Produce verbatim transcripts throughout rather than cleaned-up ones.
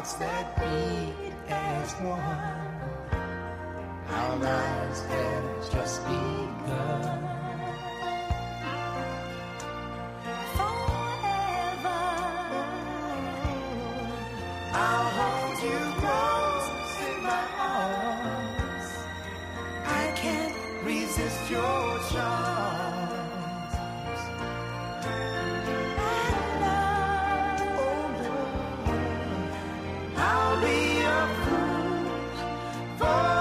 hearts that beat as one. Our lives have just begun. Forever, I'll hold you close in my arms. I can't resist your charms. And love, oh Lord, I'll be a fool for.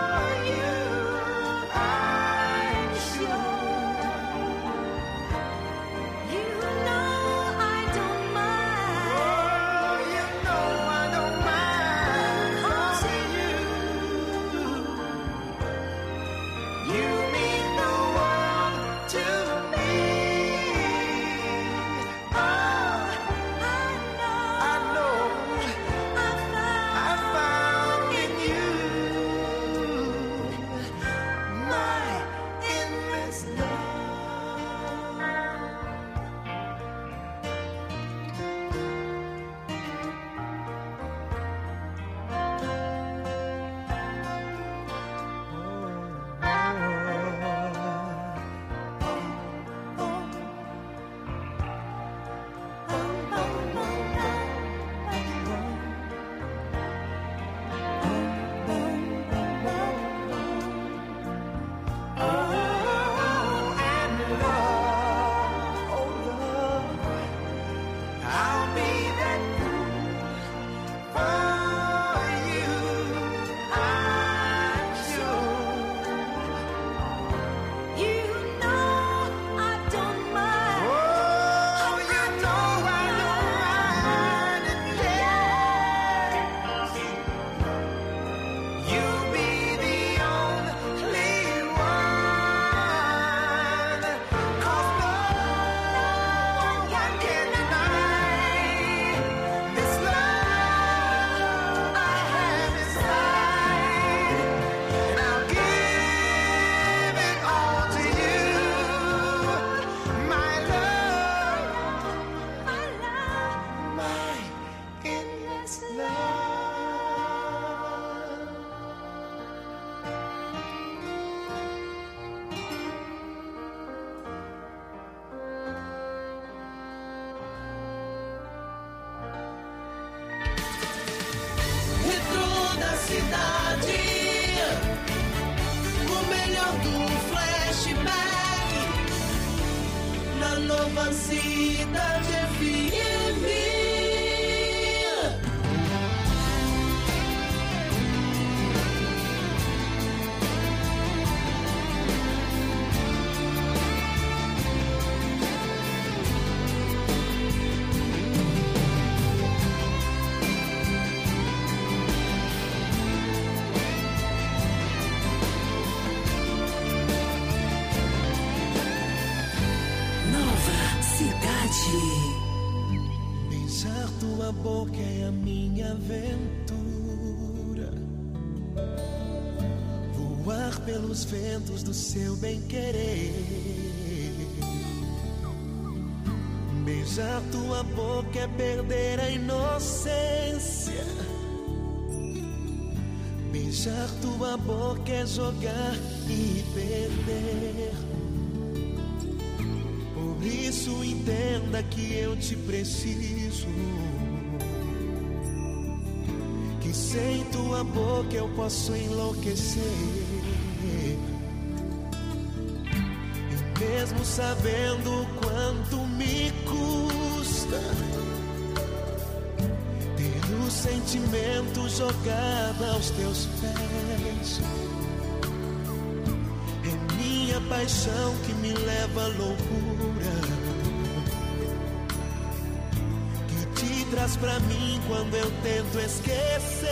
Beijar tua boca é a minha aventura. Voar pelos ventos do seu bem-querer. Beijar tua boca é perder a inocência. Beijar tua boca é jogar e perder. Por isso entenda que eu te preciso, que sem tua boca eu posso enlouquecer. E mesmo sabendo quanto me custa ter o sentimento jogado aos teus pés, é minha paixão que me leva à loucura, que te traz pra mim quando eu tento esquecer.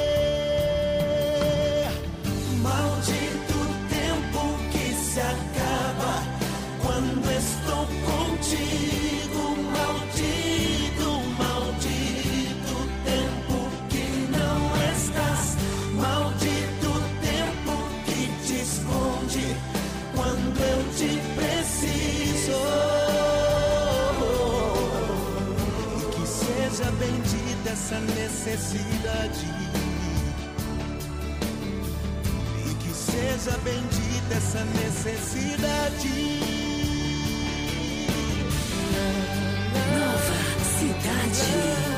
Maldito tempo que se acaba quando estou contigo. Maldito, maldito tempo que não estás. Maldito tempo que te esconde quando eu te preciso. E que seja bendita essa necessidade. E que seja bendita essa necessidade. Nova Cidade.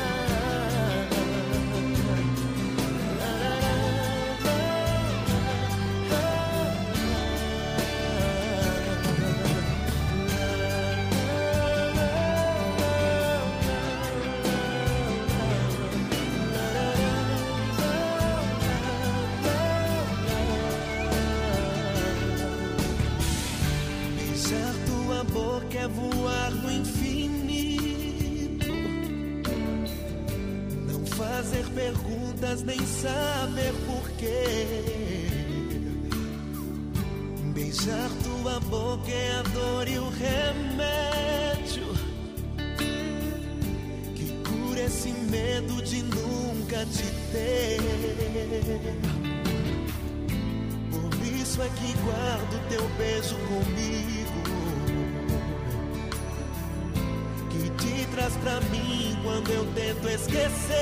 É voar no infinito, não fazer perguntas nem saber porquê. Beijar tua boca é a dor e o remédio que cura esse medo de nunca te ter. Por isso é que guardo teu beijo comigo, traz pra mim quando eu tento esquecer.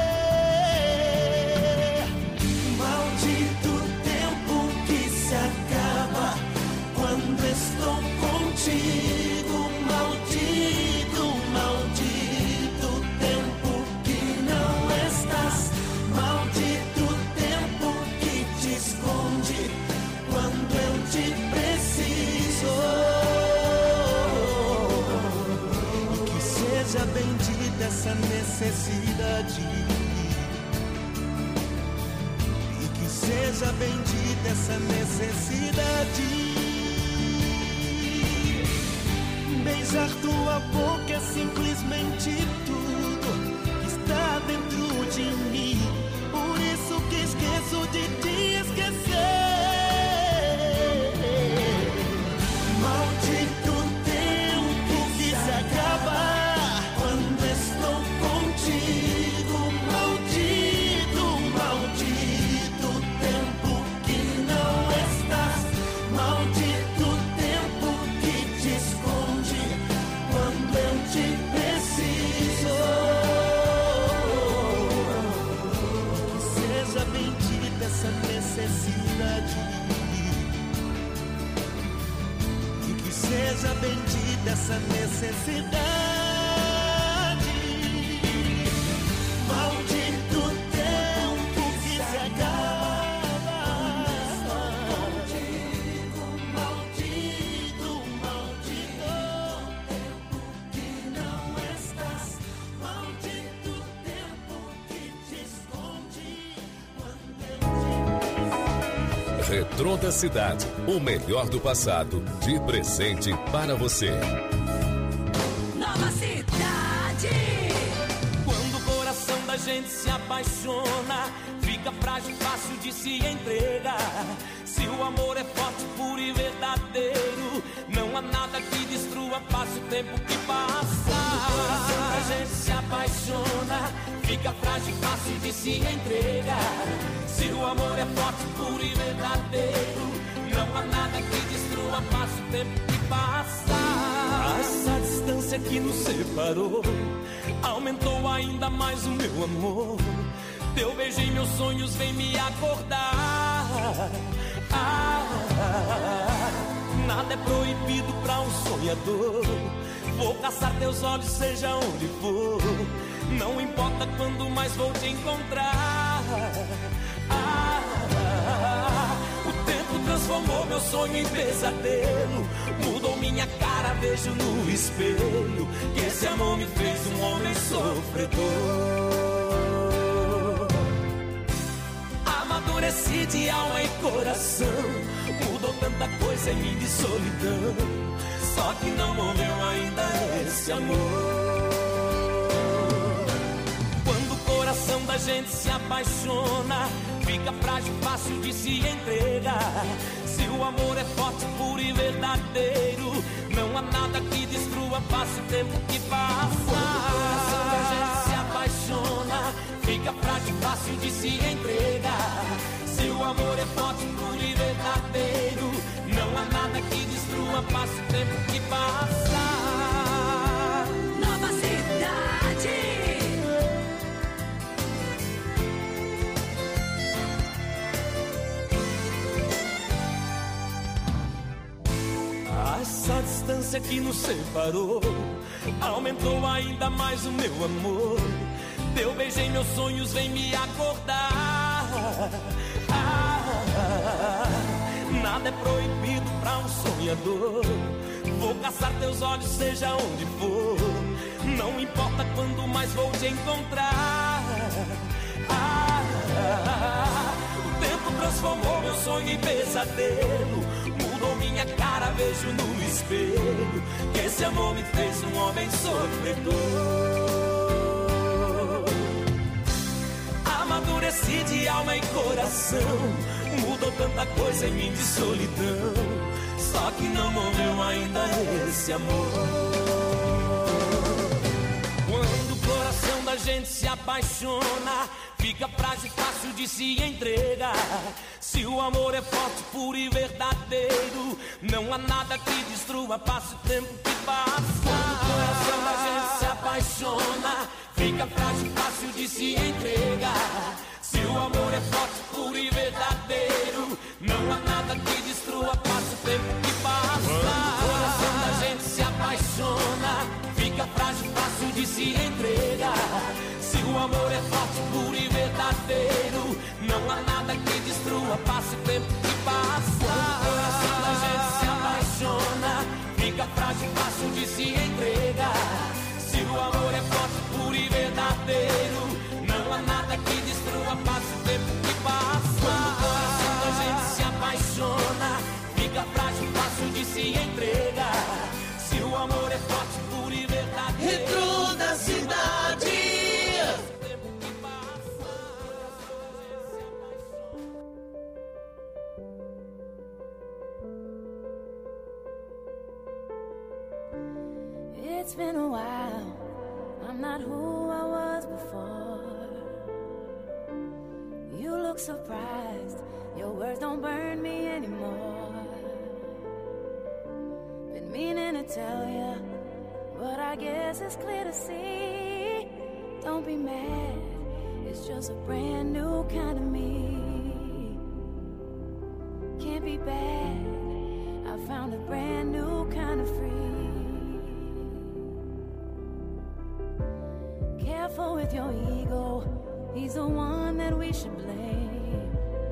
Maldito tempo que se acaba quando estou contigo. Maldito, maldito tempo que não estás. Maldito tempo que te esconde quando eu te preciso. Seja bendita essa necessidade. E que seja bendita essa necessidade. Beijar tua boca é simplesmente tudo que está dentro de mim. Por isso que esqueço de te esquecer. Maldito tempo que se acaba contigo. Maldito, maldito tempo que não estás. Maldito tempo que te esconde quando eu te preciso. Que seja bendita essa necessidade. E que seja bendita essa necessidade. Retrô da Cidade, o melhor do passado, de presente para você. Nova Cidade. Quando o coração da gente se apaixona, fica frágil, fácil de se entregar. Se o amor é forte, puro e verdadeiro, não há nada que destrua, passe o tempo que passa. Quando o coração da gente se apaixona, fica frágil, fácil de se entregar. Se o amor é forte, puro e verdadeiro, não há nada que destrua, passe o tempo que passa. Essa distância que nos separou aumentou ainda mais o meu amor. Teu beijo em meus sonhos vem me acordar. Ah, nada é proibido pra um sonhador. Vou caçar teus olhos, seja onde for. Não importa quando mais vou te encontrar. Ah, o tempo transformou meu sonho em pesadelo. Mudou minha cara, vejo no espelho que esse amor me fez um homem sofredor. Amadureci de alma e coração, mudou tanta coisa em mim de solidão. Só que não morreu ainda esse amor. Quando o coração da gente se apaixona, fica frágil, fácil de se entregar. Se o amor é forte, puro e verdadeiro, não há nada que destrua, passe o tempo que passa. Quando o coração da gente se apaixona, fica frágil, fácil de se entregar. Se o amor é forte, puro e verdadeiro, não há nada que destrua, passe o tempo que passa. Nova Cidade. Essa distância que nos separou aumentou ainda mais o meu amor. Teu beijo em meus sonhos vem me acordar. Ah, nada é proibido pra um sonhador. Vou caçar teus olhos seja onde for. Não importa quando mais vou te encontrar. Ah, o tempo transformou meu sonho em pesadelo. Mudou minha cara, vejo no espelho que esse amor me fez um homem sofredor. Amadureci de alma e coração. Mudou tanta coisa em mim de solidão. Só que não morreu ainda esse amor. Quando o coração da gente se apaixona, fica frágil, fácil de se entregar. Se o amor é forte, puro e verdadeiro, não há nada que destrua, passa o tempo que passa. Quando o coração da gente se apaixona, fica frágil, fácil de se entregar. Se o amor é forte, puro e verdadeiro, não há nada que destrua, passa o tempo que passa. Quando o coração da gente se apaixona, fica frágil, fácil de se entregar. Se o amor é forte, puro e verdadeiro, não há nada que destrua, passa o tempo que passa. Quando o coração da gente se apaixona, fica frágil, fácil de se entregar. Se o amor é forte, puro e verdadeiro, não há nada que destrua, passa o tempo que passa. Quando o coração da gente se apaixona, fica frágil, fácil de se entregar. Se o amor é forte, puro e verdadeiro. Retro da cidade. It's been a while, I'm not who I was before. You look surprised, your words don't burn me anymore. Been meaning to tell ya, but I guess it's clear to see. Don't be mad, it's just a brand new kind of me. Can't be bad, I found a brand new kind of free. Careful with your ego, he's the one that we should blame.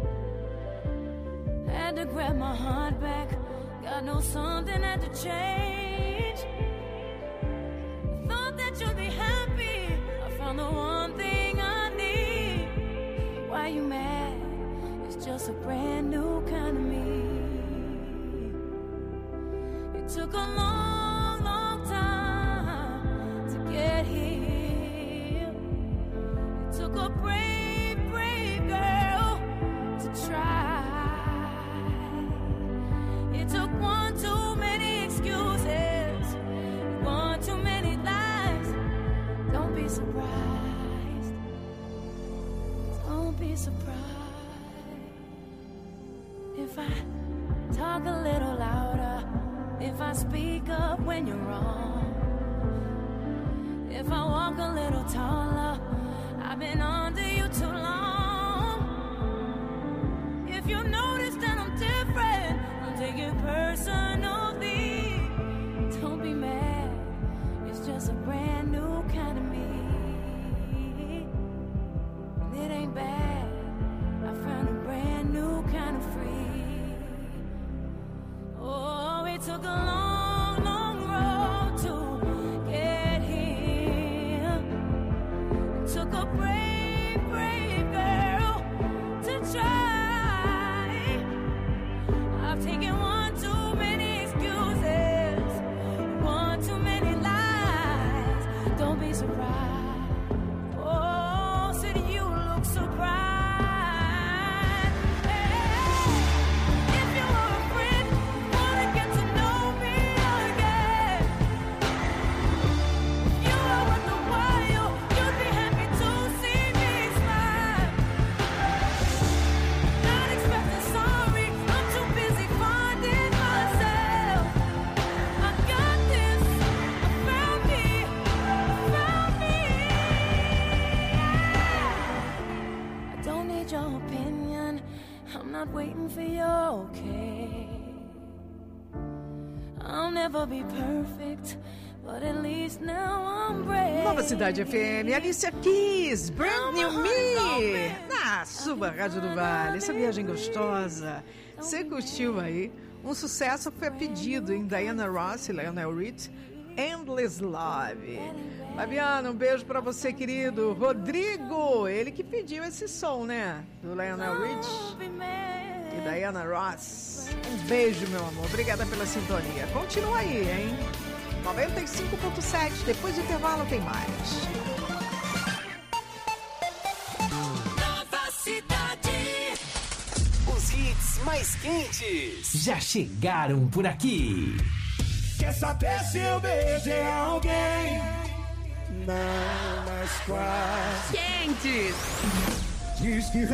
Had to grab my heart back, God knows something had to change. Thought that you'd be happy, I found the one thing I need. Why you mad? It's just a brand new kind of me. It took a long, long time to get here. Took a brave, brave girl to try. It took one too many excuses, one too many lies. Don't be surprised, don't be surprised if I talk a little louder, if I speak up when you're wrong, if I walk a little taller. I've been under you too long. If you notice that I'm different, don't take it personally. Don't be mad, it's just a brand new kind of me. And it ain't bad, I found a brand new kind of free. Oh, it took a long, long road to get here. It took a brave, brave girl to try. I've taken one too many excuses, one too many lies. Don't be surprised. Oh, said you look surprised. Hey, if you were a friend, wanna get to know me again. If you were worth the while, you'd be happy to see me smile. Not expecting sorry, I'm too busy finding myself. I got this, I found me, I found me. I don't need your opinion, I'm not waiting for your okay. I'll never be perfect, but at least now I'm brave. Nova Cidade F M, Alicia Keys, Brand New Me. Na sua Rádio do Vale, essa viagem gostosa. Você curtiu aí? Um sucesso foi a pedido em Diana Ross e Lionel Rich, Endless Love. Fabiano, um beijo pra você, querido. Rodrigo, ele que pediu esse som, né? Do Lionel Rich e Diana Ross. Um beijo, meu amor. Obrigada pela sintonia. Continua aí, hein? noventa e cinco ponto sete. Depois do intervalo tem mais. Nova Cidade. Os hits mais quentes já chegaram por aqui. Quer saber se eu beijei alguém? Não, mas quase. Quentes. Diz que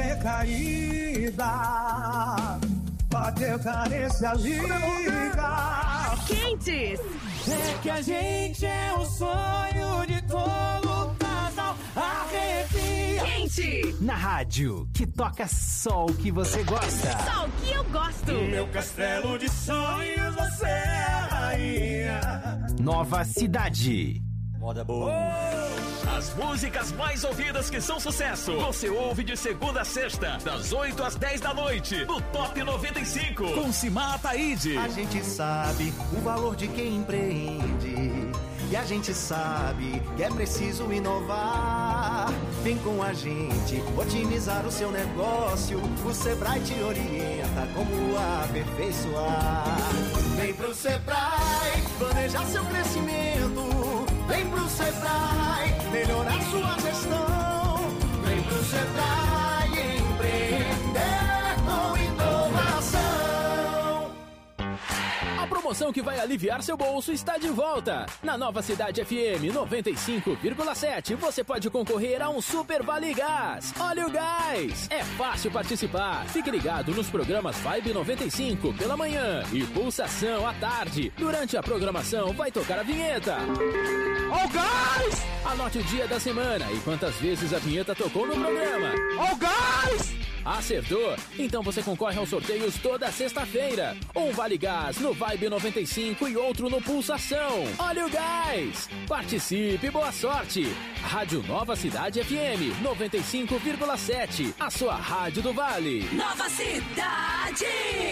recaída, bateu carência, liga. Quentes. É que a gente é o sonho de todo casal. Arrepia. Quente. Na rádio que toca só o que você gosta. Só o que eu gosto. No meu castelo de sonhos você é a rainha. Nova Cidade. Moda boa. As músicas mais ouvidas que são sucesso, você ouve de segunda a sexta, das oito às dez da noite, no Top noventa e cinco, com Simar Ataíde. A gente sabe o valor de quem empreende, e a gente sabe que é preciso inovar. Vem com a gente otimizar o seu negócio, o Sebrae te orienta como aperfeiçoar. Vem pro Sebrae planejar seu crescimento. Vem pro Sebrae melhorar sua gestão. Vem pro Sebrae empreender com inovação. A promoção que vai aliviar seu bolso está de volta. Na Nova Cidade F M noventa e cinco vírgula sete você pode concorrer a um Super Vale Gás. Olha o gás! É fácil participar. Fique ligado nos programas Vibe noventa e cinco pela manhã e Pulsação à tarde. Durante a programação vai tocar a vinheta. Ó o gás! Anote o dia da semana e quantas vezes a vinheta tocou no programa. Ó o gás! Acertou? Então você concorre aos sorteios toda sexta-feira. Um Vale Gás no Vibe noventa e cinco e outro no Pulsação. Olha o gás! Participe, boa sorte! Rádio Nova Cidade F M noventa e cinco vírgula sete, a sua rádio do Vale. Nova Cidade.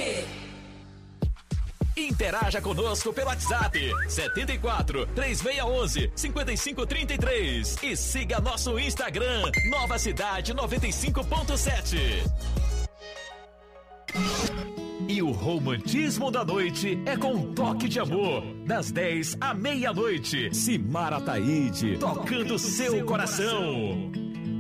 Interaja conosco pelo WhatsApp setenta e quatro, três seis um um, cinco cinco três três e siga nosso Instagram Nova Cidade noventa e cinco ponto sete. E o romantismo da noite é com um toque de amor, das dez à meia-noite. Simar Ataíde, tocando seu coração.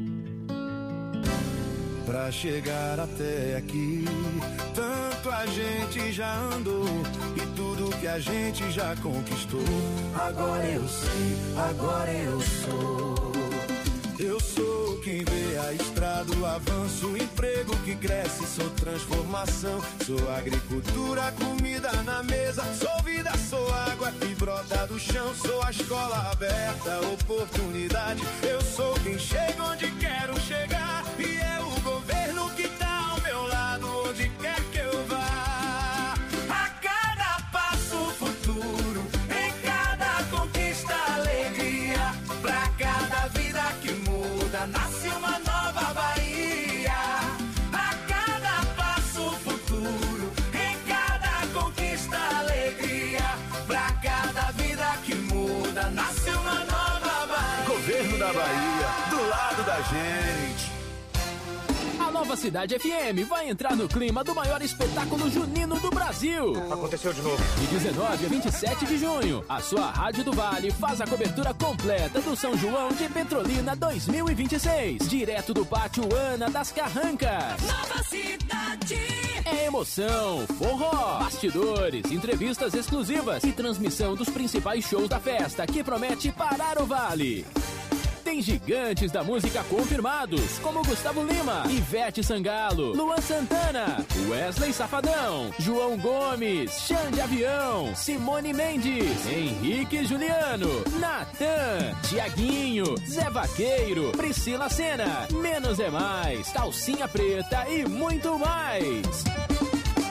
Pra chegar até aqui, tanto a gente já andou e tudo que a gente já conquistou. Agora eu sei, agora eu sou. Eu sou quem vê a estrada, o avanço, o emprego que cresce, sou transformação. Sou agricultura, comida na mesa, sou vida, sou água que brota do chão. Sou a escola aberta, oportunidade. Eu sou quem chega onde quero chegar e é o governo que tá ao meu lado, onde quer que eu vá. A cada passo futuro, em cada conquista alegria. Pra cada vida que muda, nasce uma nova Bahia. A cada passo futuro, em cada conquista alegria. Pra cada vida que muda, nasce uma nova Bahia. Governo da Bahia, do lado da gente. A Nova Cidade F M vai entrar no clima do maior espetáculo junino do Brasil. Aconteceu de novo. De dezenove a vinte e sete de junho, a sua Rádio do Vale faz a cobertura completa do São João de Petrolina dois mil e vinte e seis. Direto do Pátio Ana das Carrancas. Nova Cidade. É emoção, forró, bastidores, entrevistas exclusivas e transmissão dos principais shows da festa que promete parar o Vale. Tem gigantes da música confirmados, como Gustavo Lima, Ivete Sangalo, Luan Santana, Wesley Safadão, João Gomes, Xande Avião, Simone Mendes, Henrique Juliano, Natan, Tiaguinho, Zé Vaqueiro, Priscila Senna, Menos é Mais, Calcinha Preta e muito mais.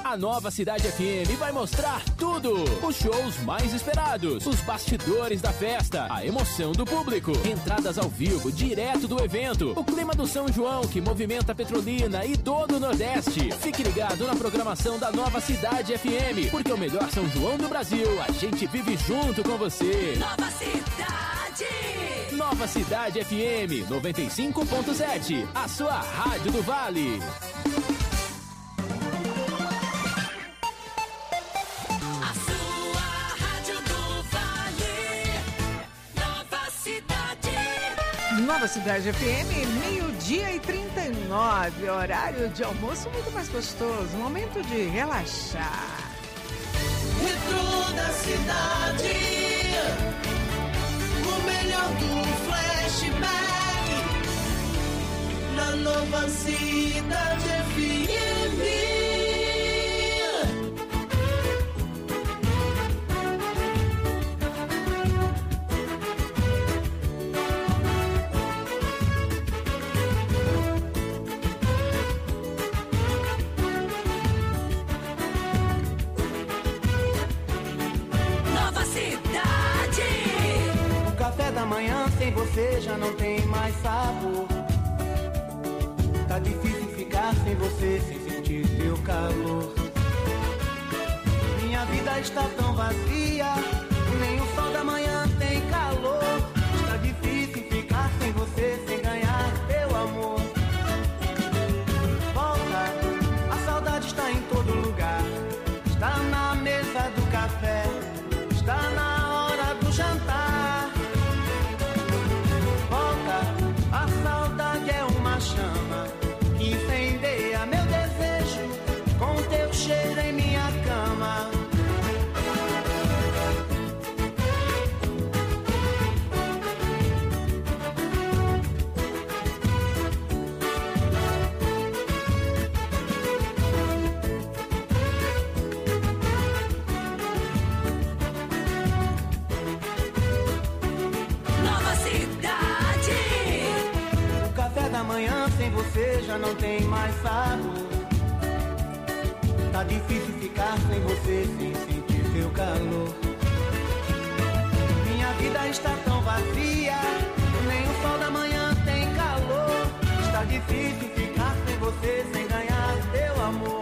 A Nova Cidade F M vai mostrar tudo. Os shows mais esperados, os bastidores da festa, a emoção do público, entradas ao vivo direto do evento, o clima do São João que movimenta Petrolina e todo o Nordeste. Fique ligado na programação da Nova Cidade F M, porque o melhor São João do Brasil, a gente vive junto com você. Nova Cidade. Nova Cidade F M noventa e cinco ponto sete, a sua rádio do Vale. A sua rádio do Vale. Nova Cidade. Nova Cidade F M, meio-dia e trinta e nove, horário de almoço muito mais gostoso, momento de relaxar. Retrô da cidade, o melhor do flashback, na Nova Cidade F M. Da manhã sem você já não tem mais sabor. Tá difícil ficar sem você, sem sentir teu calor. Minha vida está tão vazia, nem o sol da manhã tem calor. Está difícil ficar sem você, sem ganhar teu amor. Volta, a saudade está em todo lugar. Está na mesa do café, está na hora do jantar. A saudade é uma chama que incendeia meu desejo com teu cheiro em minha cama. Amanhã sem você já não tem mais sabor. Tá difícil ficar sem você, sem sentir teu calor. Minha vida está tão vazia, nem o sol da manhã tem calor. Está difícil ficar sem você, sem ganhar teu amor.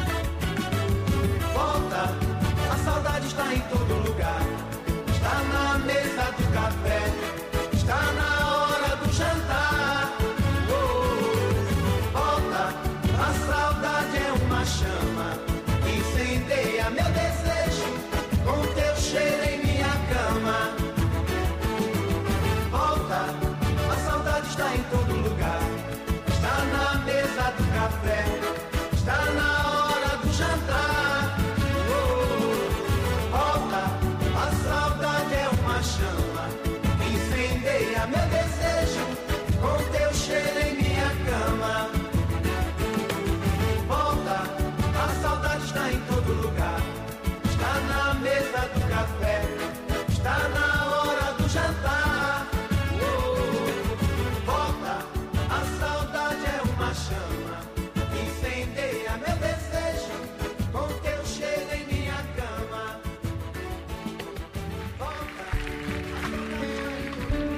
Volta, a saudade está em todo lugar. Está na mesa do café, está na hora do jantar. Chama que incendeia meu desejo com teu cheiro em minha cama. Volta, a saudade está em todo lugar. Está na mesa do café, está na hora do jantar. Oh, volta, a saudade é uma chama que incendeia meu desejo com teu cheiro em minha cama. Está em todo lugar, está na mesa do café, está na hora do jantar. Oh, volta, a saudade é uma chama que incendeia meu desejo com teu cheiro em minha cama. Volta, a saudade está em todo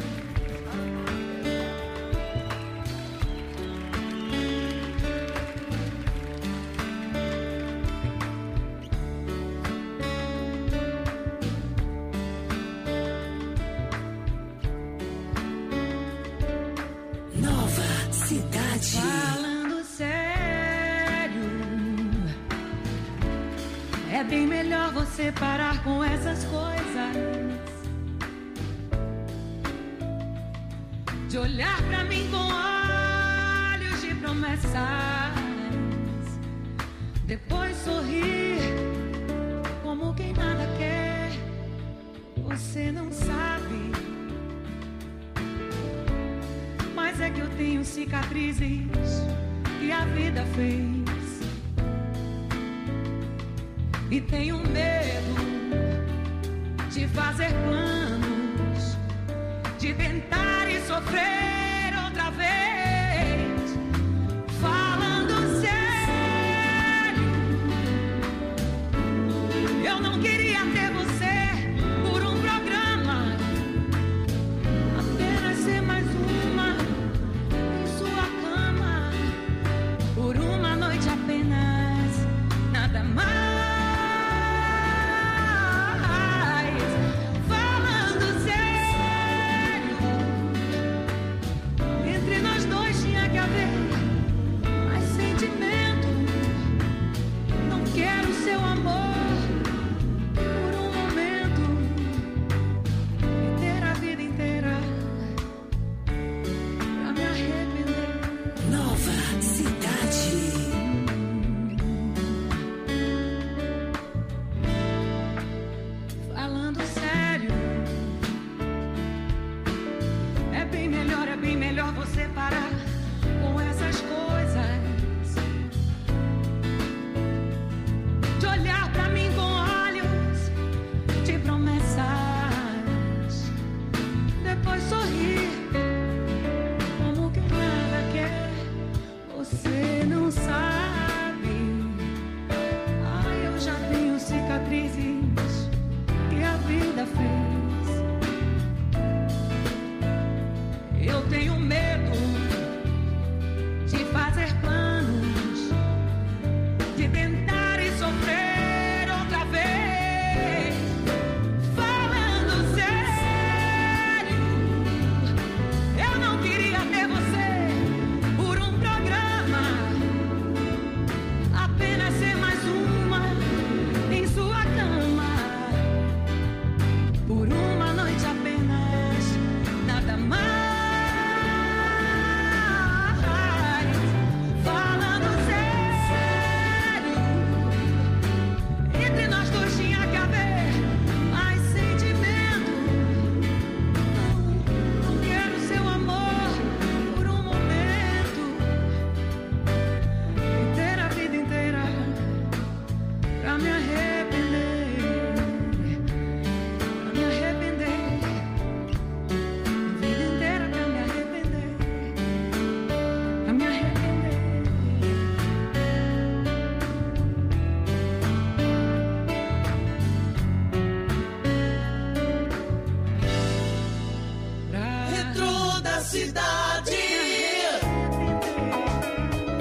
Falando sério, é bem melhor você parar com essas coisas, de olhar pra mim com olhos de promessas, depois sorrir como quem nada quer. Você não sabe, mas é que eu tenho cicatrizes que a vida fez, e tenho medo de fazer planos, de tentar e sofrer outra vez. Falando sério,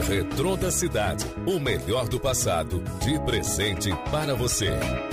Retrô da Cidade, o melhor do passado, de presente para você.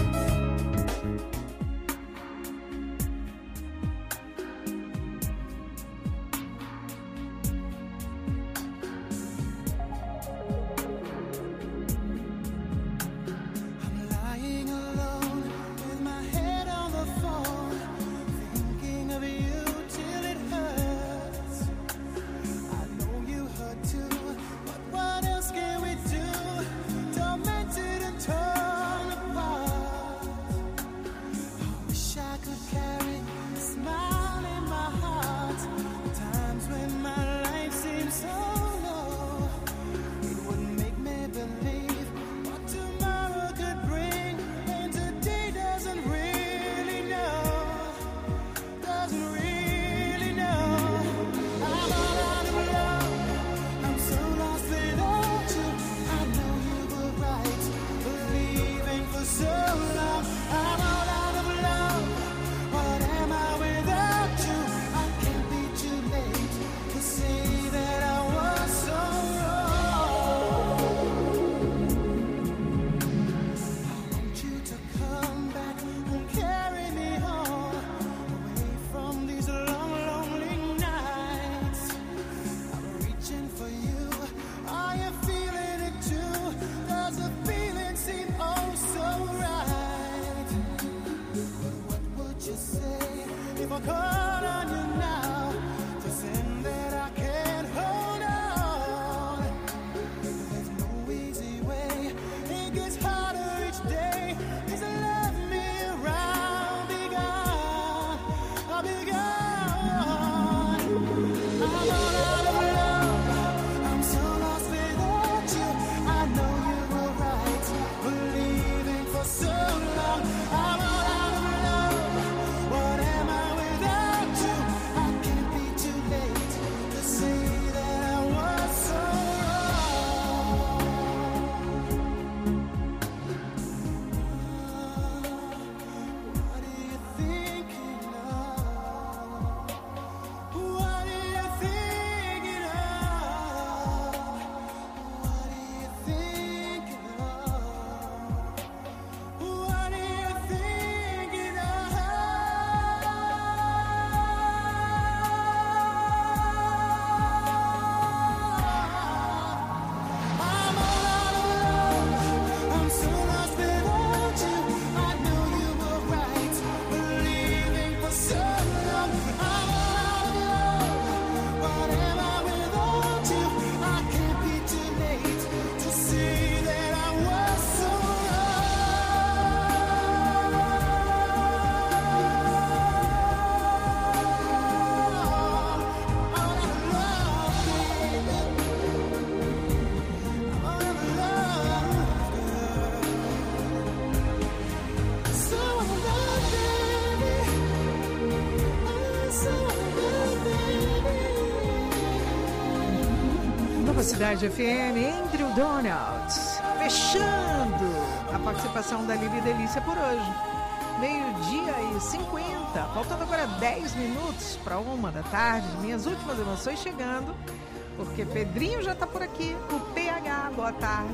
Cidade F M, Andrew Donalds, fechando a participação da Lili Delícia por hoje. Meio-dia e cinquenta, faltando agora dez minutos para uma da tarde. Minhas últimas emoções chegando, porque Pedrinho já está por aqui, o P H, boa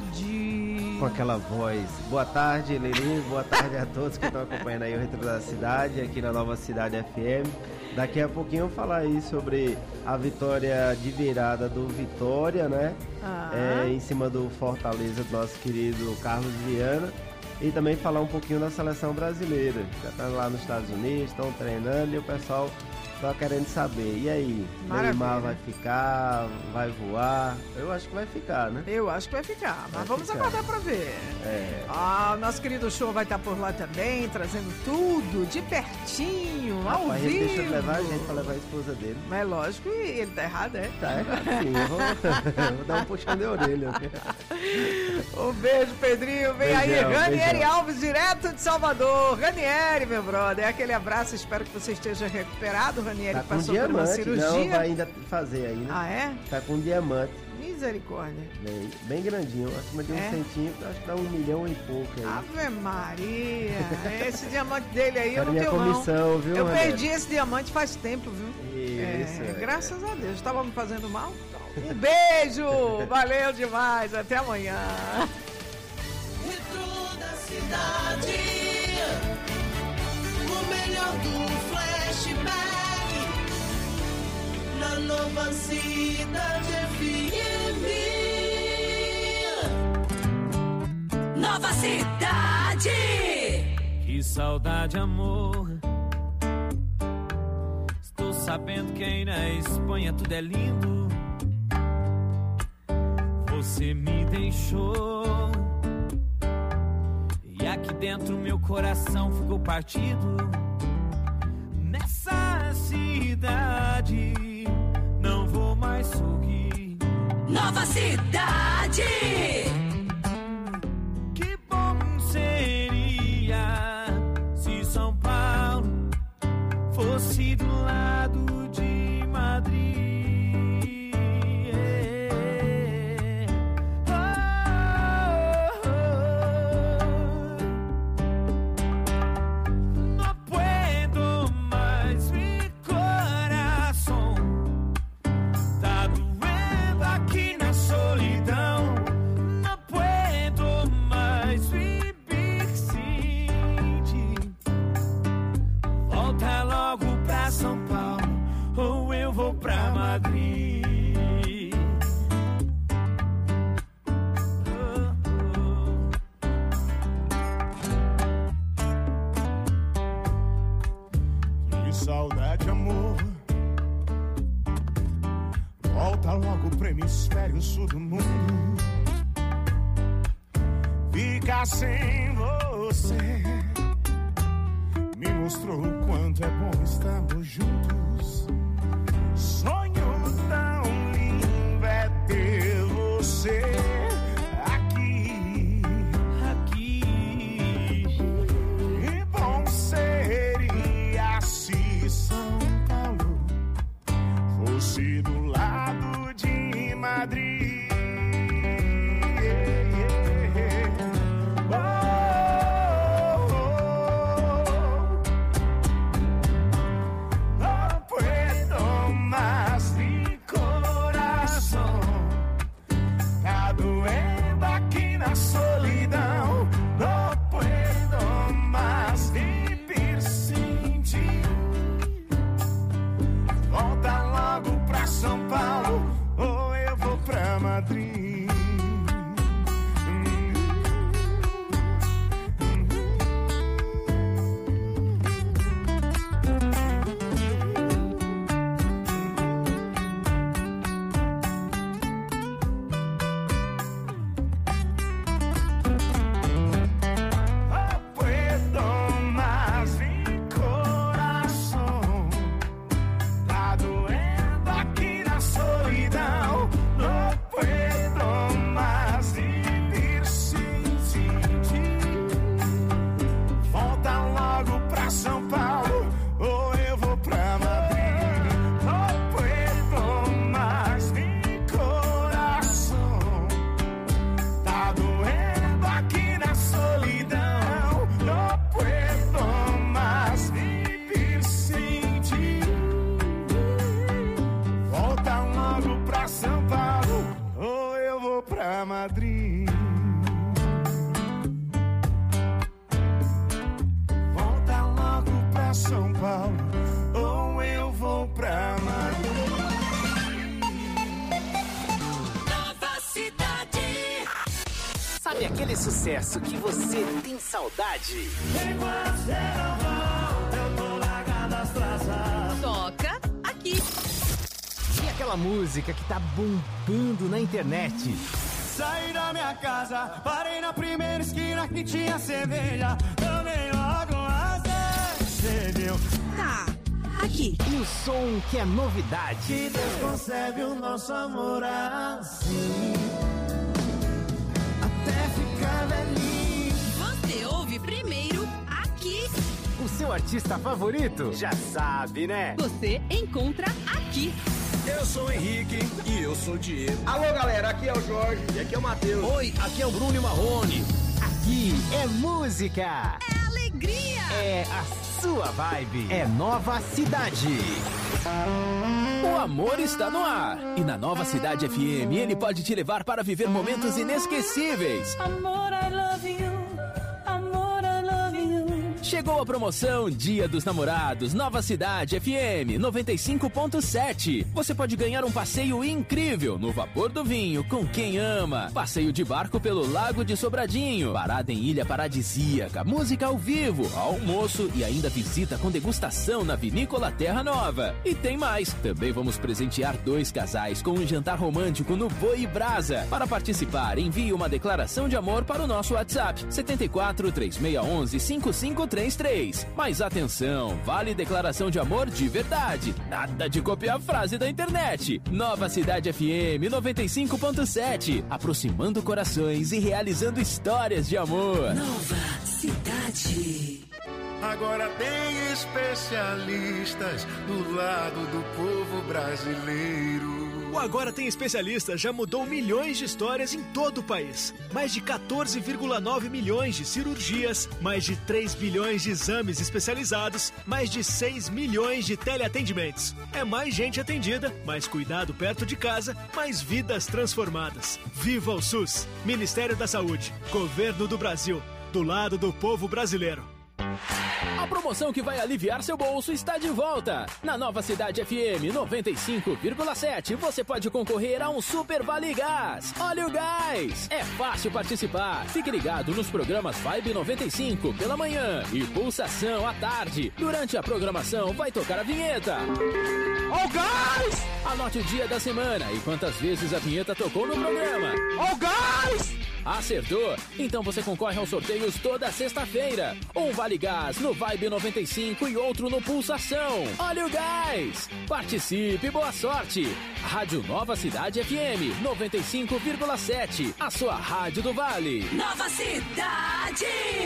tarde. Com aquela voz, boa tarde Lili, boa tarde a todos que estão acompanhando aí o Retrô da Cidade, aqui na Nova Cidade F M. Daqui a pouquinho eu vou falar aí sobre a vitória de virada do Vitória, né? Ah. É, em cima do Fortaleza, do nosso querido Carlos Viana. E também falar um pouquinho da seleção brasileira. Já tá lá nos Estados Unidos, estão treinando e o pessoal tá querendo saber. E aí, Maravilha. Neymar vai ficar, vai voar? Eu acho que vai ficar, né? Eu acho que vai ficar, mas vai vamos ficar. aguardar pra ver. É. Ah, o nosso querido show vai estar por lá também, trazendo tudo de pertinho, ao Rapaz, vivo. Ele deixa levar a gente pra levar a esposa dele. Mas é lógico, e ele tá errado, é? Tá errado sim, eu vou, vou dar um puxão de orelha. Um beijo, Pedrinho. Vem beijão, aí, Ranieri beijão. Alves, direto de Salvador. Ranieri, meu brother, aquele abraço, espero que você esteja recuperado. Ranieri tá passou diamante, por uma cirurgia. Não, vai ainda fazer ainda. Ah, é? Tá com diamante. Misericórdia. Bem, bem grandinho, acima de um é? centímetro, acho que dá um milhão e pouco aí. Ave Maria, esse diamante dele aí eu não minha tenho comissão, não. Viu, eu Ranieri? perdi esse diamante faz tempo, viu? Isso, é, é. Graças a Deus, estava me fazendo mal, então Um beijo, valeu demais, até amanhã. Retro da cidade, o melhor do flashback, na nova cidade F M. Nova Cidade. Que saudade, amor. Estou sabendo que aí na Espanha tudo é lindo. Você me deixou e aqui dentro meu coração ficou partido. Nessa cidade não vou mais sorrir. Nova Cidade. Que bom seria se São Paulo fosse do lado de Madrid. Saudade, amor. Volta logo pro hemisfério sul do mundo. Ficar sem você me mostrou o quanto é bom estarmos juntos. Sonho tão lindo é ter você aqui, aqui. E bom seria se São Paulo fosse do lado de Madrid. Aquele sucesso que você tem saudade. Enquanto você não volta, eu tô largando as traças. Toca aqui. E aquela música que tá bombando na internet. Saí da minha casa, parei na primeira esquina que tinha cerveja. Tomei logo uma cerveja. Tá, aqui. E o som que é novidade. Que Deus concebe o nosso amor assim. Você ouve primeiro aqui. O seu artista favorito? Já sabe, né? Você encontra aqui. Eu sou o Henrique e eu sou o Diego. Alô, galera, aqui é o Jorge e aqui é o Matheus. Oi, aqui é o Bruno e Marrone. Aqui é música. É alegria. É a sua vibe. É Nova Cidade. O amor está no ar. E na Nova Cidade F M, ele pode te levar para viver momentos inesquecíveis. Amor, I love you. Amor, I love you. Chegou a promoção Dia dos Namorados, Nova Cidade F M noventa e cinco ponto sete. Você pode ganhar um passeio incrível no Vapor do Vinho com quem ama. Passeio de barco pelo Lago de Sobradinho. Parada em ilha paradisíaca, música ao vivo, almoço e ainda visita com degustação na Vinícola Terra Nova. E tem mais, também vamos presentear dois casais com um jantar romântico no Boi Brasa. Para participar, envie uma declaração de amor para o nosso WhatsApp sete quatro três seis um um cinco cinco três três. Mas atenção, vale declaração de amor de verdade. Nada de copiar a frase da internet. Nova Cidade F M noventa e cinco ponto sete. Aproximando corações e realizando histórias de amor. Nova Cidade. Agora tem especialistas do lado do povo brasileiro. O Agora Tem Especialistas já mudou milhões de histórias em todo o país. Mais de quatorze vírgula nove milhões de cirurgias, mais de três bilhões de exames especializados, mais de seis milhões de teleatendimentos. É mais gente atendida, mais cuidado perto de casa, mais vidas transformadas. Viva o SUS! Ministério da Saúde, Governo do Brasil, do lado do povo brasileiro. A promoção que vai aliviar seu bolso está de volta. Na Nova Cidade F M noventa e cinco vírgula sete, você pode concorrer a um Super Vale Gás. Olha o gás! É fácil participar. Fique ligado nos programas Vibe noventa e cinco pela manhã e Pulsação à tarde. Durante a programação vai tocar a vinheta. Ó o gás! Anote o dia da semana e quantas vezes a vinheta tocou no programa. Ó o gás! Acertou? Então você concorre aos sorteios toda sexta-feira. Um Vale Gás no Vibe noventa e cinco e outro no Pulsação. Olha o gás! Participe, boa sorte! Rádio Nova Cidade F M noventa e cinco vírgula sete. A sua rádio do Vale. Nova Cidade.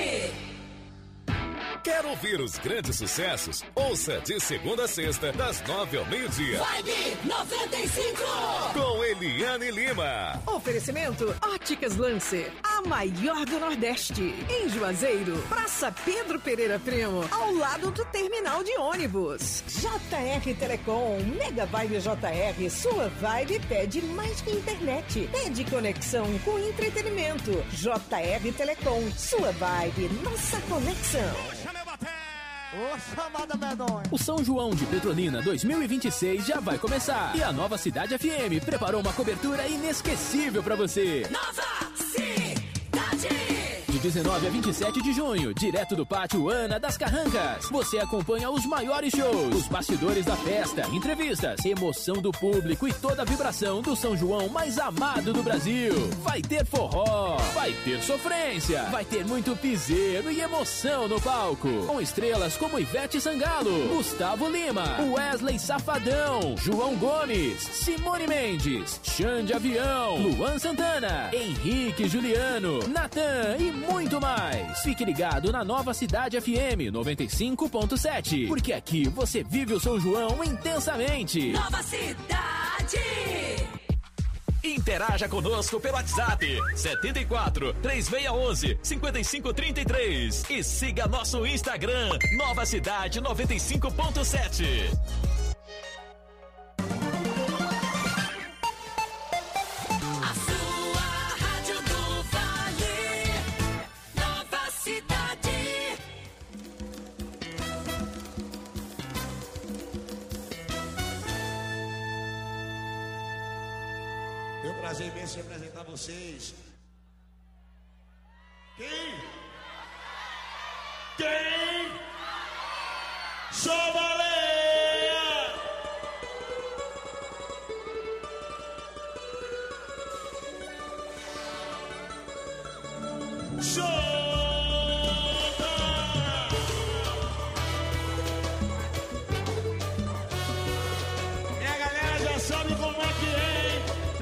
Quer ouvir os grandes sucessos? Ouça de segunda a sexta, das nove ao meio-dia. Vibe noventa e cinco. Com Eliane Lima. Oferecimento Óticas Lancer, a maior do Nordeste. Em Juazeiro, Praça Pedro Pereira Primo, ao lado do terminal de ônibus. J R Telecom, Mega Vibe J R, sua vibe pede mais que internet. Pede conexão com entretenimento. J R Telecom, sua vibe, nossa conexão. Ô, chamada medonha. O São João de Petrolina dois mil e vinte e seis já vai começar. E a Nova Cidade F M preparou uma cobertura inesquecível pra você. Nova Cidade. De dezenove a vinte e sete de junho, direto do Pátio Ana das Carrancas. Você acompanha os maiores shows, os bastidores da festa, entrevistas, emoção do público e toda a vibração do São João mais amado do Brasil. Vai ter forró, vai ter sofrência, vai ter muito piseiro e emoção no palco. Com estrelas como Ivete Sangalo, Gustavo Lima, Wesley Safadão, João Gomes, Simone Mendes, Xande Avião, Luan Santana, Henrique Juliano, Natan e muito mais. Fique ligado na Nova Cidade F M noventa e cinco ponto sete, porque aqui você vive o São João intensamente. Nova Cidade. Interaja conosco pelo WhatsApp sete quatro três seis um um cinco cinco três três e siga nosso Instagram Nova Cidade noventa e cinco ponto sete. É um prazer imenso apresentar vocês. Quem? Quem? Sou Baleia! Show! Sabe como é que é?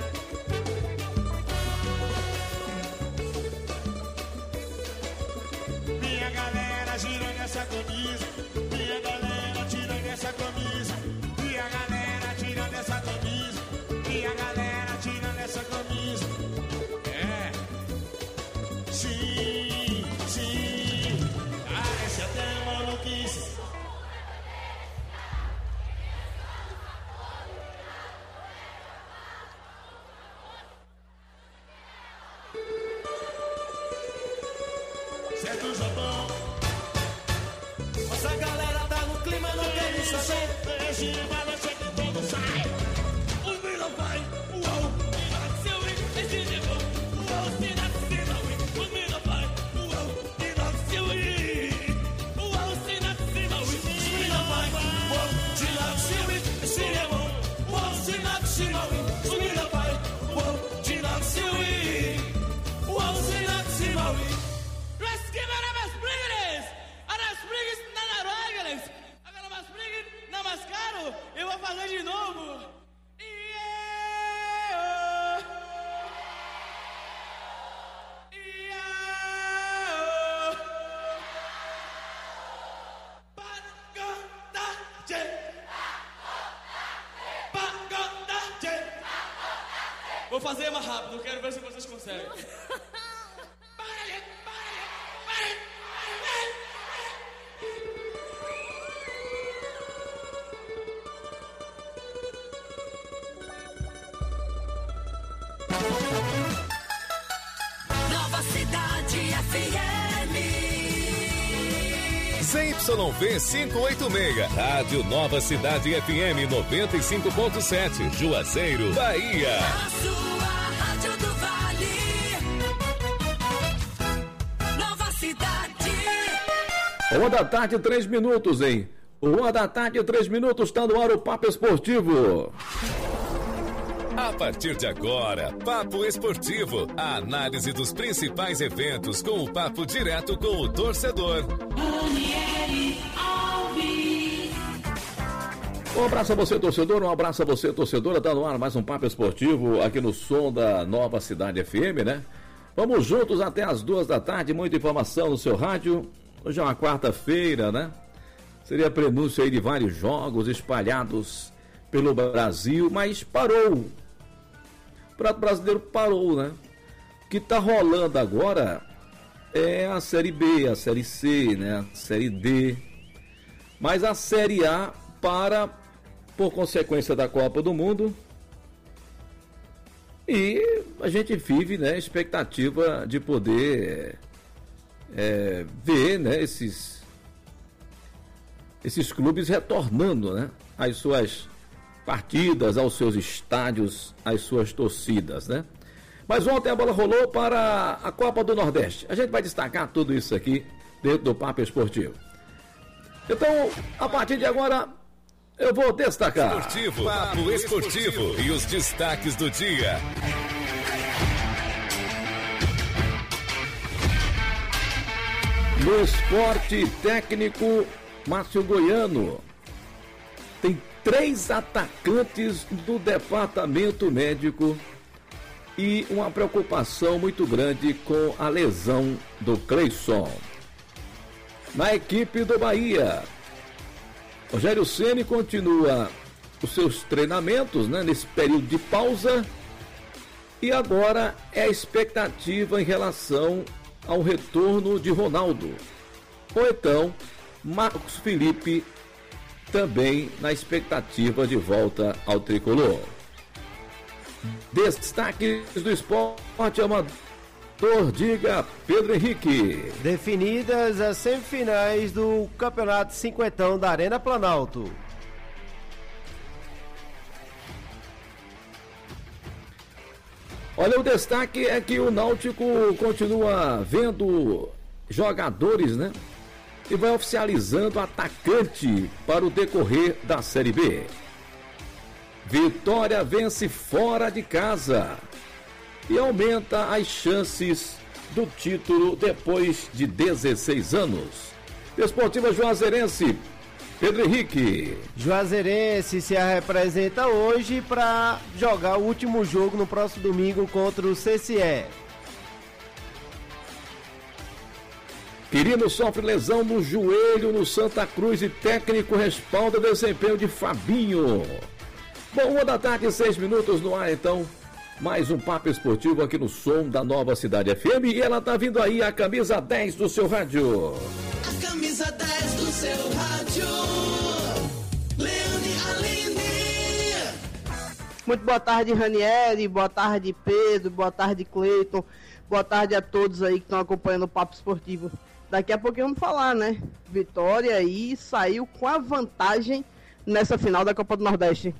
Minha galera girando essa camisa. Minha galera tirando essa camisa. Minha galera tirando essa camisa. Minha galera tirando essa camisa. É. Sim, sim. Parece até maluquice. certo Japão. Nossa galera tá no clima, não quer me saber. Deixe uma noite que todo sai. Os meninos vai, uau, seu esse de bom. Uau, se nasce não, os meninos vai, uau, se nasce o uau, se nasce não, os meninos vai, uau, se nasce o esse de bom. Uau, se nasce não, os meninos vai, uau, se nasce o uau, se nasce não. Let's give it up as Brigades! And as Brigades na Narógalas! Agora mais Brigades na Mascaro! Eu vou fazer de novo! Vou fazer mais rápido, quero ver se vocês conseguem. Nova Cidade F M. Z Y V quinhentos e oitenta e seis, Rádio Nova Cidade F M noventa e cinco ponto sete, Juazeiro, Bahia. A sua Rádio do Vale. Nova Cidade. Uma da tarde, três minutos, hein? Uma da tarde, três minutos, está no ar o Papo Esportivo. A partir de agora, Papo Esportivo, a análise dos principais eventos com o papo direto com o torcedor. Um abraço a você, torcedor, um abraço a você, torcedora, tá no ar mais um Papo Esportivo aqui no som da Nova Cidade F M, né? Vamos juntos até as duas da tarde, muita informação no seu rádio. Hoje é uma quarta-feira, né? Seria prenúncio aí de vários jogos espalhados pelo Brasil, mas parou. O Prato Brasileiro parou, né? O que tá rolando agora é a Série B, a Série C, né? A Série D. Mas a Série A para, por consequência da Copa do Mundo. E a gente vive, né, expectativa de poder é, ver, né, esses, esses clubes retornando, né, às suas partidas, aos seus estádios, às suas torcidas, né? Mas ontem a bola rolou para a Copa do Nordeste. A gente vai destacar tudo isso aqui dentro do Papo Esportivo. Então, a partir de agora, eu vou destacar. Esportivo, Papo Esportivo e os destaques do dia. No esporte técnico, Márcio Goiano tem três atacantes do departamento médico e uma preocupação muito grande com a lesão do Cleison. Na equipe do Bahia, Rogério Ceni continua os seus treinamentos, né, nesse período de pausa, e agora é a expectativa em relação ao retorno de Ronaldo. Ou então, Marcos Felipe também na expectativa de volta ao tricolor. Destaques do esporte amador, diga Pedro Henrique. Definidas as semifinais do Campeonato Cinquentão da Arena Planalto. Olha, o destaque é que o Náutico continua vendo jogadores, né? E vai oficializando atacante para o decorrer da Série B. Vitória vence fora de casa e aumenta as chances do título depois de dezesseis anos. Desportiva Juazeirense, Pedro Henrique. Juazeirense se representa hoje para jogar o último jogo no próximo domingo contra o C C E. Quirino sofre lesão no joelho no Santa Cruz e técnico respalda o desempenho de Fabinho. Bom, uma da tarde, seis minutos no ar, então. Mais um Papo Esportivo aqui no som da Nova Cidade F M. E ela tá vindo aí, a camisa dez do seu rádio. A camisa dez do seu rádio. Leone Aline. Muito boa tarde, Ranieri. Boa tarde, Pedro. Boa tarde, Cleiton. Boa tarde a todos aí que estão acompanhando o Papo Esportivo daqui a pouco vamos falar, né? Vitória aí saiu com a vantagem nessa final da Copa do Nordeste.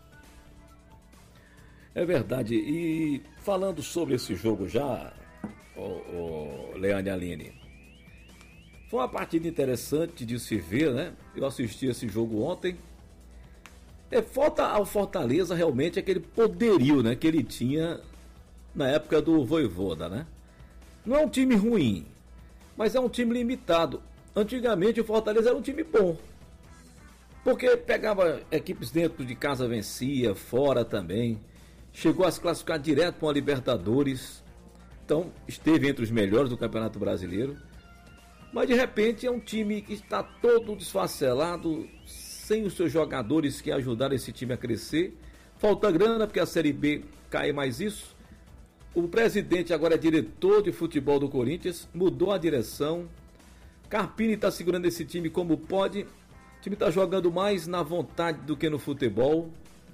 É verdade. E falando sobre esse jogo já, o, o Leane Aline, foi uma partida interessante de se ver, né? Eu assisti esse jogo ontem. É, falta ao Fortaleza realmente aquele poderio, né, que ele tinha na época do Vojvoda, né? Não é um time ruim, mas é um time limitado. Antigamente o Fortaleza era um time bom, porque pegava equipes dentro de casa, vencia, fora também, chegou a se classificar direto para a Libertadores, então esteve entre os melhores do Campeonato Brasileiro, mas de repente é um time que está todo desfacelado, sem os seus jogadores que ajudaram esse time a crescer, falta grana porque a Série B cai mais isso. O presidente agora é diretor de futebol do Corinthians, mudou a direção. Carpini está segurando esse time como pode. O time está jogando mais na vontade do que no futebol.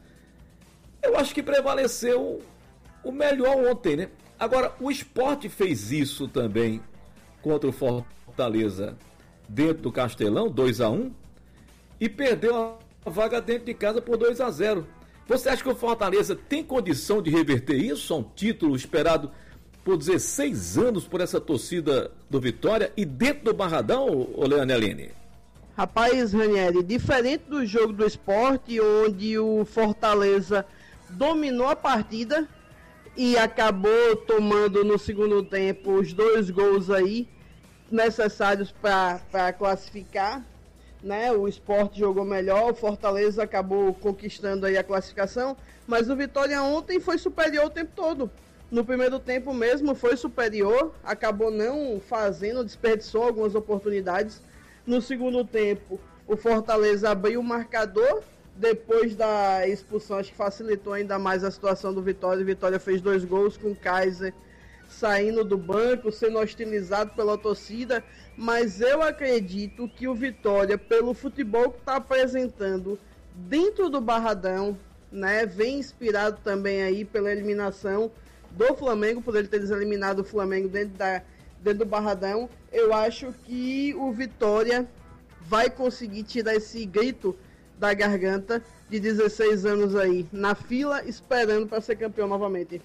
Eu acho que prevaleceu o melhor ontem, né? Agora, o Sport fez isso também contra o Fortaleza dentro do Castelão, dois a um, e perdeu a vaga dentro de casa por dois a zero. Você acha que o Fortaleza tem condição de reverter isso a um título esperado por dezesseis anos por essa torcida do Vitória e dentro do Barradão, ô Leane Aline? Rapaz, Ranieri, diferente do jogo do Sport, onde o Fortaleza dominou a partida e acabou tomando no segundo tempo os dois gols aí necessários para classificar, né? O Sport jogou melhor, o Fortaleza acabou conquistando aí a classificação, mas o Vitória ontem foi superior o tempo todo. No primeiro tempo mesmo foi superior, acabou não fazendo, desperdiçou algumas oportunidades. No segundo tempo, o Fortaleza abriu o marcador, depois da expulsão, acho que facilitou ainda mais a situação do Vitória. O Vitória fez dois gols com o Kaiser saindo do banco, sendo hostilizado pela torcida, mas eu acredito que o Vitória, pelo futebol que está apresentando dentro do Barradão, né, vem inspirado também aí pela eliminação do Flamengo, por ele ter eliminado o Flamengo dentro, da, dentro do Barradão. Eu acho que o Vitória vai conseguir tirar esse grito da garganta de dezesseis anos aí, na fila, esperando para ser campeão novamente.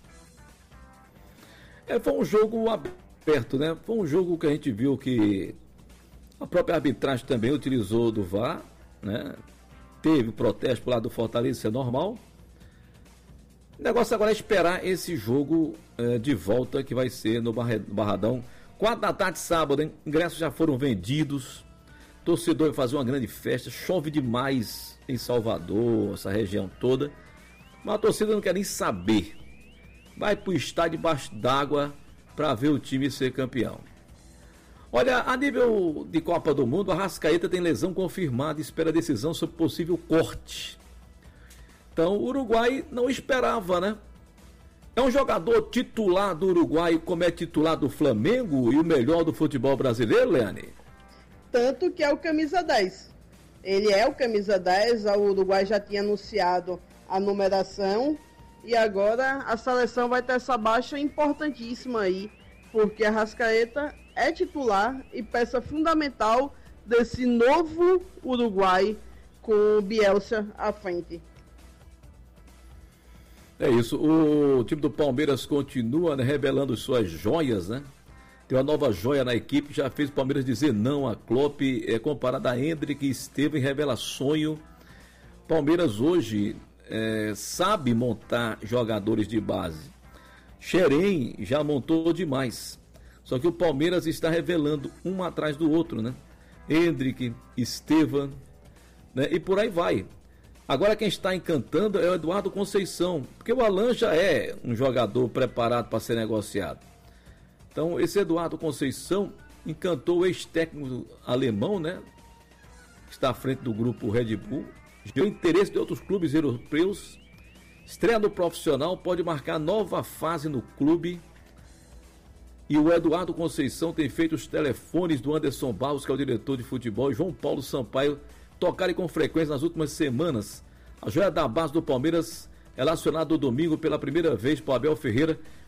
É, foi um jogo aberto, né? Foi um jogo que a gente viu que a própria arbitragem também utilizou do V A R, né? Teve protesto lá do Fortaleza, isso é normal. O negócio agora é esperar esse jogo é, de volta que vai ser no Barradão. Quatro da tarde, sábado, hein? Ingressos já foram vendidos. Torcedor vai fazer uma grande festa. Chove demais em Salvador, essa região toda. Mas a torcida não quer nem saber. Vai pro estádio debaixo d'água para ver o time ser campeão. Olha, a nível de Copa do Mundo, a Arrascaeta tem lesão confirmada e espera decisão sobre possível corte. Então, o Uruguai não esperava, né? É um jogador titular do Uruguai, como é titular do Flamengo e o melhor do futebol brasileiro, Leane? Tanto que é o camisa dez. Ele é o camisa dez, o Uruguai já tinha anunciado a numeração. E agora a seleção vai ter essa baixa importantíssima aí, porque a Arrascaeta é titular e peça fundamental desse novo Uruguai com o Bielsa à frente. É isso, o time do Palmeiras continua, né, revelando suas joias, né? Tem uma nova joia na equipe, já fez o Palmeiras dizer não a Klopp, é, comparado a Hendrick e Estevam, revela sonho. Palmeiras hoje É, sabe montar jogadores de base. Xerém já montou demais. Só que o Palmeiras está revelando um atrás do outro, né? Hendrick, Estevam, né? E por aí vai. Agora quem está encantando é o Eduardo Conceição, porque o Alan já é um jogador preparado para ser negociado. Então esse Eduardo Conceição encantou o ex-técnico alemão, né? Que está à frente do grupo Red Bull. Gerou interesse de outros clubes europeus. Estreia no profissional, pode marcar nova fase no clube. E o Eduardo Conceição tem feito os telefones do Anderson Barros, que é o diretor de futebol, e João Paulo Sampaio tocarem com frequência nas últimas semanas. A joia da base do Palmeiras, relacionada no domingo pela primeira vez para Abel Ferreira,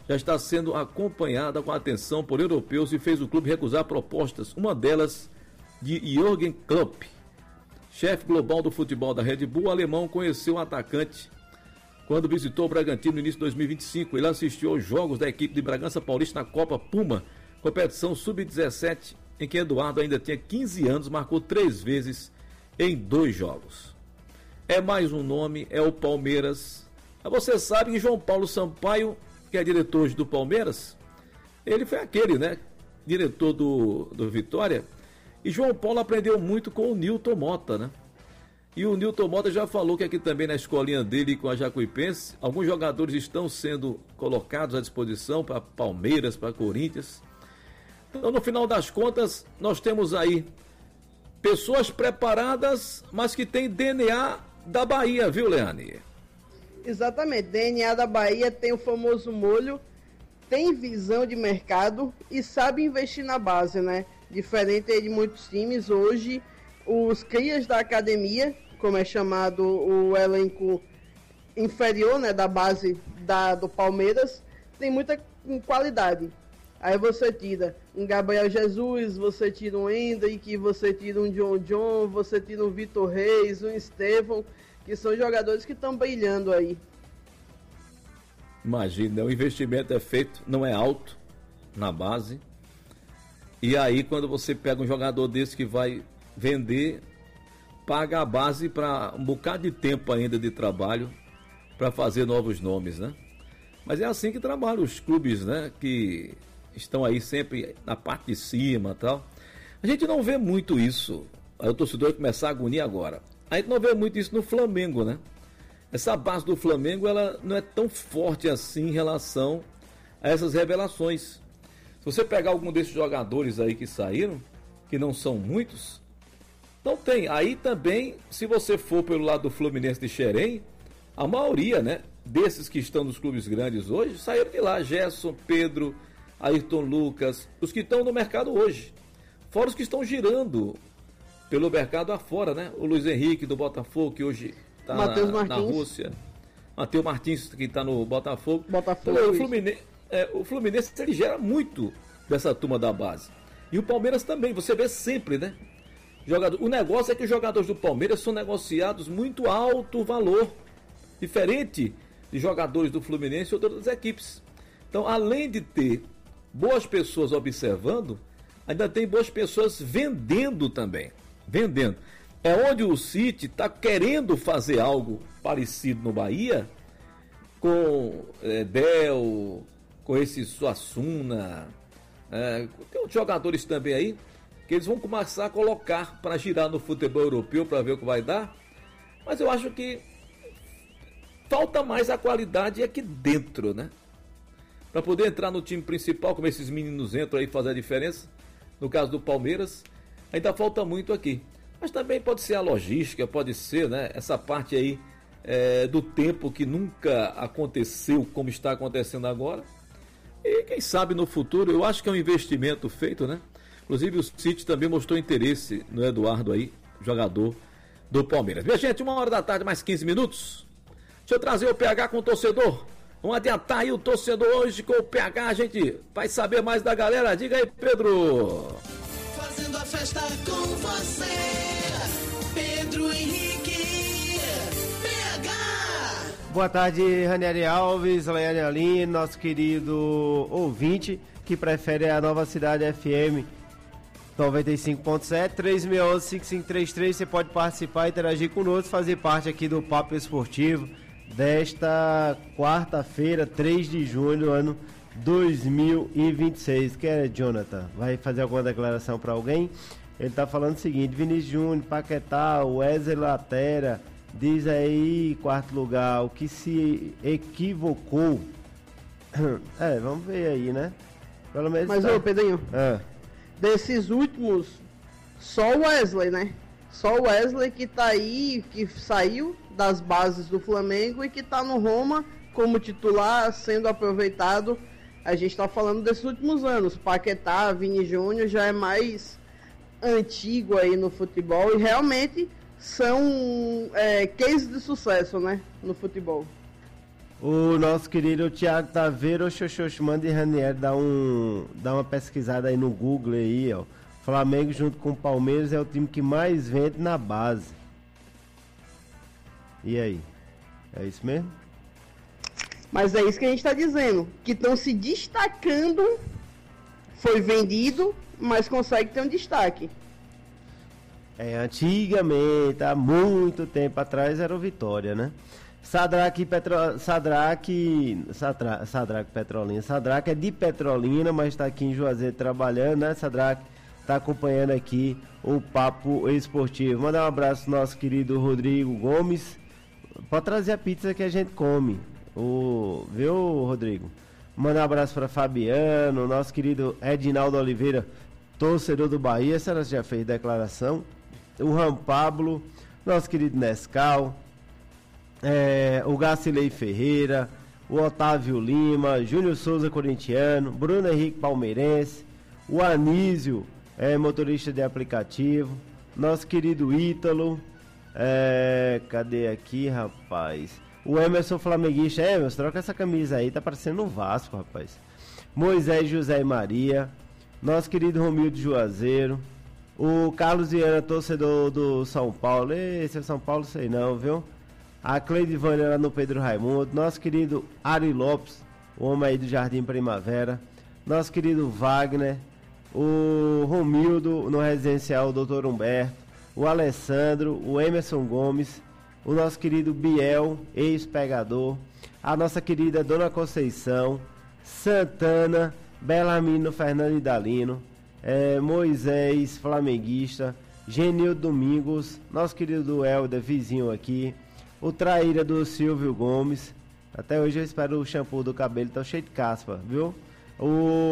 já está sendo acompanhada com atenção por europeus e fez o clube recusar propostas, uma delas de Jürgen Klopp. Chefe global do futebol da Red Bull, o alemão conheceu o atacante quando visitou o Bragantino no início de dois mil e vinte e cinco. Ele assistiu aos jogos da equipe de Bragança Paulista na Copa Puma, competição sub dezessete, em que Eduardo ainda tinha quinze anos, marcou três vezes em dois jogos. É mais um nome, é o Palmeiras. Você sabe que João Paulo Sampaio, que é diretor hoje do Palmeiras, ele foi aquele, né, diretor do, do Vitória, e João Paulo aprendeu muito com o Nilton Mota, né? E o Nilton Mota já falou que aqui também na escolinha dele com a Jacuipense, alguns jogadores estão sendo colocados à disposição para Palmeiras, para Corinthians. Então, no final das contas, nós temos aí pessoas preparadas, mas que têm D N A da Bahia, viu, Leane? Exatamente, D N A da Bahia, tem o famoso molho, tem visão de mercado e sabe investir na base, né? Diferente de muitos times, hoje os crias da academia, como é chamado o elenco inferior, né, da base da, do Palmeiras, tem muita qualidade. Aí você tira um Gabriel Jesus, você tira um Hendrick, você tira um John John, você tira um Vitor Reis, um Estevão, que são jogadores que estão brilhando aí. Imagina, o investimento é feito, não é alto na base. E aí quando você pega um jogador desse que vai vender, paga a base para um bocado de tempo ainda de trabalho para fazer novos nomes, né? Mas é assim que trabalham os clubes, né? Que estão aí sempre na parte de cima e tal. A gente não vê muito isso. Aí o torcedor vai começar a agonia agora. A gente não vê muito isso no Flamengo, né? Essa base do Flamengo, ela não é tão forte assim em relação a essas revelações. Se você pegar algum desses jogadores aí que saíram, que não são muitos, não tem. Aí também, se você for pelo lado do Fluminense de Xerém, a maioria, né, desses que estão nos clubes grandes hoje, saíram de lá. Gerson, Pedro, Ayrton Lucas, os que estão no mercado hoje. Fora os que estão girando pelo mercado afora, né? O Luiz Henrique do Botafogo, que hoje está na, na Rússia. Matheus Martins, que está no Botafogo. Botafogo então, o, Fluminense, é, o Fluminense, ele gera muito dessa turma da base. E o Palmeiras também, você vê sempre, né? Jogador, o negócio é que os jogadores do Palmeiras são negociados muito alto valor, diferente de jogadores do Fluminense ou de outras equipes. Então, além de ter boas pessoas observando, ainda tem boas pessoas vendendo também. Vendendo. É onde o City está querendo fazer algo parecido no Bahia, com é, Del, com esse Suassuna, é, tem outros jogadores também aí, que eles vão começar a colocar para girar no futebol europeu para ver o que vai dar. Mas eu acho que falta mais a qualidade aqui dentro, né? Para poder entrar no time principal, como esses meninos entram aí, fazer a diferença. No caso do Palmeiras, ainda falta muito aqui. Mas também pode ser a logística, pode ser, né, essa parte aí é, do tempo que nunca aconteceu como está acontecendo agora. E quem sabe no futuro, eu acho que é um investimento feito, né? Inclusive o City também mostrou interesse no Eduardo aí, jogador do Palmeiras. Minha gente, uma hora da tarde, mais quinze minutos. Deixa eu trazer o P H com o torcedor. Vamos adiantar aí o torcedor hoje com o P H, a gente vai saber mais da galera. Diga aí, Pedro. Fazendo a festa com você, Pedro Henrique, P H. Boa tarde, Ranieri Alves, Leane Aline, nosso querido ouvinte que prefere a Nova Cidade F M noventa e cinco ponto sete, três seis um, cinco cinco três três. Você pode participar, interagir conosco, fazer parte aqui do Papo Esportivo desta quarta-feira, três de julho, ano dois mil e vinte e seis. Que é, Jonathan? Vai fazer alguma declaração para alguém? Ele tá falando o seguinte: Vinícius Júnior, Paquetá, Wesley Latera, diz aí, quarto lugar, o que se equivocou. É, vamos ver aí, né? Pelo menos. Mas, tá... ô, Pedrinho, é. desses últimos, só o Wesley, né? Só o Wesley que tá aí, que saiu das bases do Flamengo e que tá no Roma como titular, sendo aproveitado. A gente tá falando desses últimos anos. Paquetá, Vini Júnior já é mais antigo aí no futebol e realmente são é, cases de sucesso, né? No futebol. O nosso querido Thiago Taveira, o Xoxox, manda e Ranieri dá, um, dá uma pesquisada aí no Google aí, ó. Flamengo junto com o Palmeiras é o time que mais vende na base. E aí? É isso mesmo? Mas é isso que a gente está dizendo, que estão se destacando, foi vendido, mas consegue ter um destaque. É, antigamente, há muito tempo atrás, era o Vitória, né? Sadraque, Petro... Sadraque... Sadra... Sadraque Petrolina. Sadraque é de Petrolina, mas está aqui em Juazeiro trabalhando, né, Sadraque? Está acompanhando aqui o Papo Esportivo. Mandar um abraço pro nosso querido Rodrigo Gomes. Pode trazer a pizza que a gente come. O... Viu, Rodrigo? Mandar um abraço para Fabiano, nosso querido Edinaldo Oliveira, torcedor do Bahia. Essa já fez declaração. O Ram Pablo, nosso querido Nescau, é, o Gacilei Ferreira, o Otávio Lima, Júnior Souza corintiano, Bruno Henrique palmeirense, o Anísio, é, motorista de aplicativo, nosso querido Ítalo, é, cadê aqui, rapaz? O Emerson flamenguista. Emerson, troca essa camisa aí, tá parecendo um Vasco, rapaz. Moisés José e Maria, nosso querido Romildo Juazeiro, o Carlos Viana, torcedor do São Paulo. Esse é São Paulo, sei não, viu? A Cleide Vânia lá no Pedro Raimundo, nosso querido Ari Lopes, o homem aí do Jardim Primavera, nosso querido Wagner, o Romildo no residencial doutor Humberto, o Alessandro, o Emerson Gomes, o nosso querido Biel, ex-pegador, a nossa querida Dona Conceição, Santana, Belarmino Fernando Idalino, é, Moisés, flamenguista, Genil Domingos, nosso querido Helder, vizinho aqui, o traíra do Silvio Gomes, até hoje eu espero o shampoo do cabelo, tá cheio de caspa, viu? O